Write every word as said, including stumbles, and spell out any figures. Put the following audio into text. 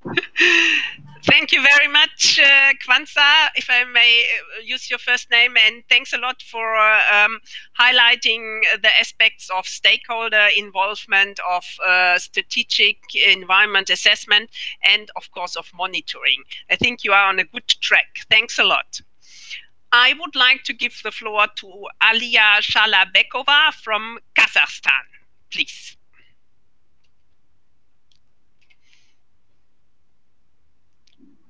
Thank you very much, uh, Kwanzaa, if I may uh, use your first name, and thanks a lot for uh, um, highlighting the aspects of stakeholder involvement, of uh, strategic environment assessment, and of course of monitoring. I think you are on a good track. Thanks a lot. I would like to give the floor to Alia Shalabekova from Kazakhstan, please.